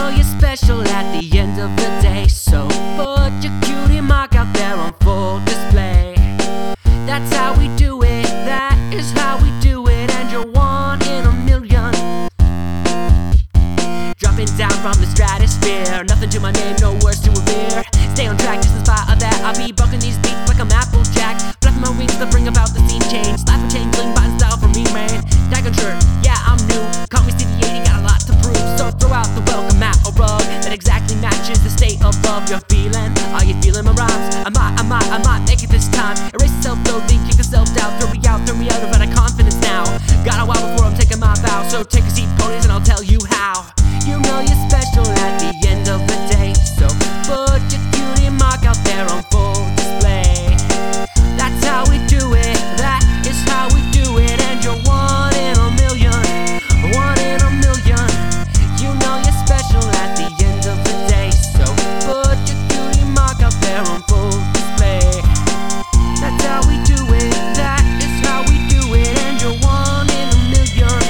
know you're special at the end of the day, so put your cutie mark out there on full display. That's how we do it, that is how we do it, and you're one in a million. Dropping down from the stratosphere, nothing to my name, no words to revere. Stay on track, just in spite of that, I'll be bucking these beats like I'm Applejack. Flapping my wings to bring about the scene change. Life a change, bling button style for me, man. Tag on shirt, yeah, I'm new. Call me Stevie 80, got a lot to prove. So throw out the welcome mat or rug that exactly matches the state of love you're feeling. Are you feeling my rhymes? I might make it this time. Erase the self-loathing, kick the self-doubt. Throw me out of that confidence now. Got a while before I'm taking my bow, so take a seat, ponies, and I'll tell you how. You know you're special at the end of the day, so put your cutie mark out there on full display. That's how we do it, that is how we do it, and you're one in a million, one in a million. You know you're special at the end of the day, so put your cutie mark out there on full display. That's how we do it, that is how we do it, and you're one in a million.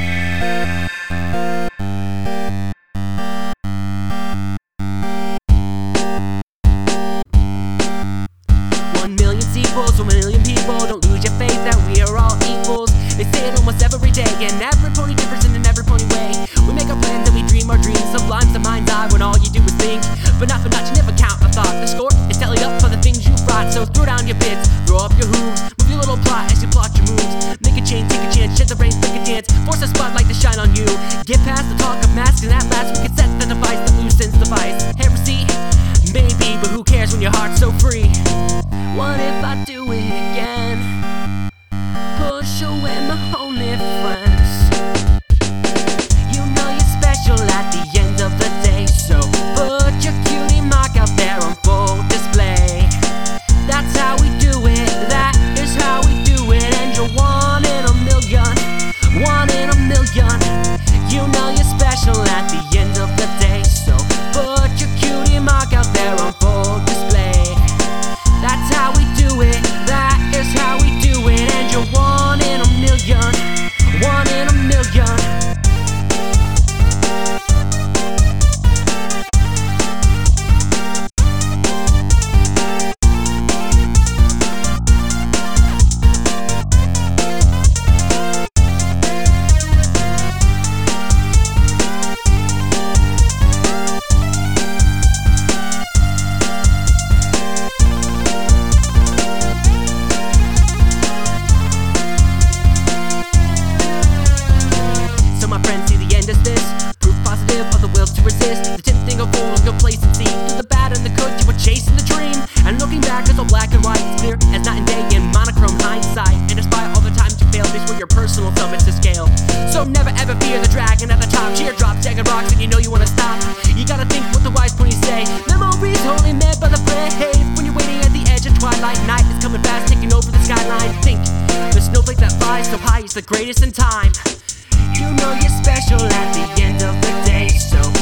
1 million sequels to 1 million people. Don't lose your faith that we are all equals. They say it almost every day, and every pony differs in every pony way. We make our plans and we dream our dreams. Sublime's the mind's eye when all you do is think. But not for not, you never count a thought. The score is tallied up for the things you brought. So throw down your bits, throw up your hooves, move your little plot as you plot your moves. Make a change, take a chance, shed the rain, make a dance. Force the spotlight to shine on you. Get past the talk of masks, and at last we can set the device that loosens the vice. Heresy? Maybe, but who cares when your heart's so free? What if I do it again? Push away my only friends. You know you're special at the end of the day, so put your cutie mark out there on full display. That's how we do it, that is how we do it, and you're one in a million, one in a million. You know you're special at the end of the day, so put your cutie mark out there on full display. That's how we do it, that is how we do it, and you're one in a million, one in a million. The tempting of full of complacency. Through the bad and the good, you were chasing the dream. And looking back, it's all black and white. It's clear as night and day in monochrome hindsight. And despite all the times you failed, these were your personal summits to scale. So never ever fear the dragon at the top. Teardrops, jagged rocks, and you know you wanna stop. You gotta think what the wise ponies say. Memories only made by the brave. When you're waiting at the edge of twilight, night is coming fast, taking over the skyline. Think, the snowflake that flies so high is the greatest in time. You know you're special at the end of the day, so